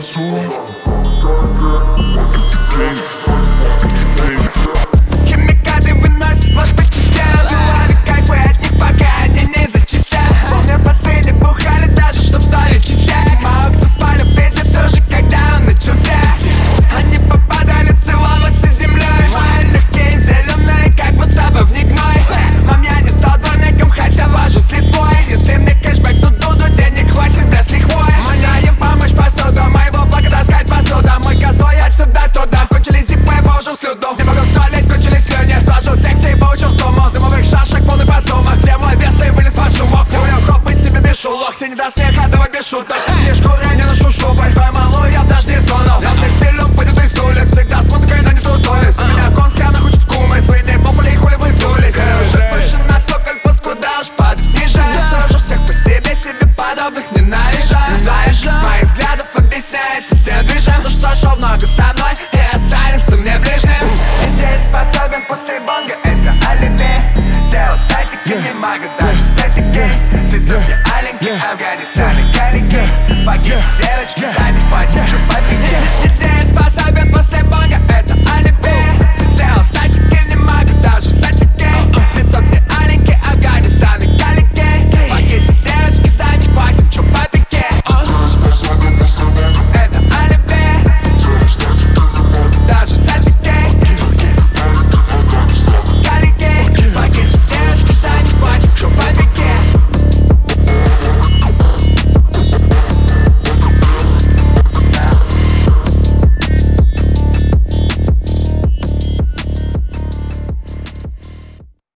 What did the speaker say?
Химикаты выносят вас по частям. Ловят кайфы от них, пока они не зачистят. Помню, пацаны бухали даже, чтоб стали частяк. Мало кто спали в песне уже, когда он начался. Они попадали целоваться землей. Мои легкие зеленые, как будто бы в них гной. Мам, я не стал дворником, хотя вожу с листвой. Если мне кэшбэк тут дуду, денег хватит без лихвой. Моя им помощь посуду, моего блага таскать посуду. Мой козой отсюда туда. Кончились зипы, положил всюду. Не могу солить, кончились слюни. Свожу тексты и получил сумму. Дымовых шашек полный подсумок. Где мой вес, ты вылез под шумок. Ты умел хоп, и тебе без шулок. Ты не до смеха, давай без шуток. Слишком я не ношу шубы. Твою малую я даже не сунул. Лёдный стилем пойдет из улиц. Всегда с музыкой, но не тусуюсь. У меня конская, она хочет кумы. Свои не попали, хули вы сдулись. Уже спущен на цоколь, под куда уж падать ниже. Сажу всех по себе подобных не наезжаю. Знаешь, из моих взглядов объясняется тем движем. Ну что, шел много со мной и останется мне ближним. Идея способен после бонга, это алиби. Дело статики не могут даже статики. Цветут я аленький, Афганистан и карики. Погиб девочки,